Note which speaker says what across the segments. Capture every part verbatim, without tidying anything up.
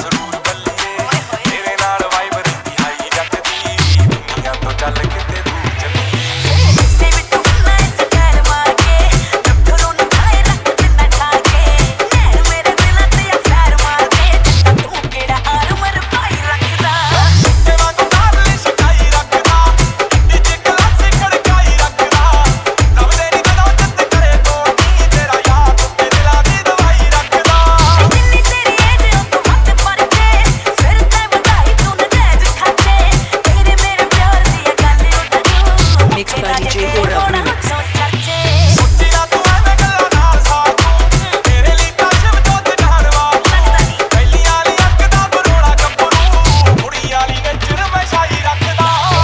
Speaker 1: ਜ਼ਰੂਰ ਬੱਲੀਏ ਤੇਰੇ ਨਾਲ ਵਾਈਬ ਰਹਿੰਦੀ ਹਾਈ ਜੱਟ ਦੀ ਦੁਨੀਆ ਤੋਂ ਚੱਲ ਕਿਤੇ ਦੂਰ ਚੱਲੀਏ
Speaker 2: ਕਿਸੇ ਵੀ ਤੂੰ ਨਾ ਇਸ ਕਰ ਮਾਰ ਕੇ ਡੱਬਰੋਂ ਨੂੰ ਖਾਏ ਰੱਖ ਦਿੰਦਾ ਠਾ ਕੇ ਨੈਣ ਮੇਰੇ ਦਿਲਾਂ ਤੇ ਆ ਫੈਰ ਮਾਰ ਦੇ ਤੂੰ ਕਿਹੜਾ ਆਰਮਰ ਪਾਈ ਰੱਖਦਾ
Speaker 1: ਤੇ ਵਾਂਗੂ ਕਾਰਲੀ ਸ਼ਿਕਾਈ ਰੱਖਦਾ ਡੀਜੇ ਕਲਾਸੇ ਖੜਕਾਈ ਰੱਖਦਾ ਲੱਭਦੇ ਨੀ ਜਦੋਂ ਜਿੱਤ ਕਰੇ ਕੋਣੀ ਤੇਰਾ ਯਾਰ ਤੇ ਦਿਲਾਂ ਦੀ ਦਵਾਈ ਰੱਖਦਾ
Speaker 2: ਜਿੰਨੀ ਤੇਰੀ ਏਜ ਉਹ ਤੋਂ ਵੱਧ ਪਰ ਕੇ ਫਿਰ ਤੇ ਵਧਾਈ ਤੂੰ ਨਜਾਇਜ਼ ਖਾਤੇ ਤੇਰੇ ਮੇਰੇ ਪਿਆਰ ਦੀ ਇਹ ਗੱਲ ਉਡਾਉ
Speaker 3: Mixed by D J Gora Remix.
Speaker 1: ਉੱਚੀਆਂ ਤੂੰ ਐਵੇਂ ਗੱਲਾਂ ਨਾਲ ਸਾਥ ਤੂੰ ਤੇਰੇ ਲਈ ਤਾਂ ਸ਼ਬਦ ਜਹਾਨਵਾ ਪਹਿਲੀ ਵਾਲੀ ਅੱਖ ਦਾ ਬਰੋੜਾ ਗੱਭਰੂ ਕੁੜੀ ਵਾਲੀ ਨਜ਼ਰ ਮੈਂ ਸ਼ਾਈ ਰੱਖਦਾ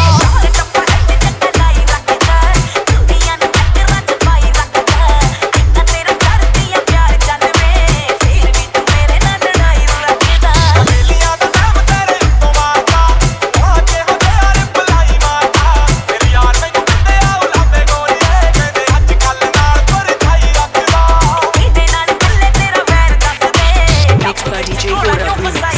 Speaker 1: ਵੇਲੀਆਂ ਦਾ ਨਾਮ ਤੇਰੇ ਉੱਤੋਂ ਮਾਰਦਾ ਆ ਕੇ ਹਜ਼ਾਰ ਬੁਲਾਈ ਮਾਰਦਾ ਮੇਰੇ ਯਾਰ ਮੈਨੂੰ ਕਹਿੰਦੇ ਆ ਉਲਾਂਬੇ ਗੋਰੀਏ ਕਹਿੰਦੇ ਅੱਜ ਕੱਲ ਨਾਲ ਪਰਛਾਈ ਰੱਖਦਾ
Speaker 3: Mixed by D J Gora Remix.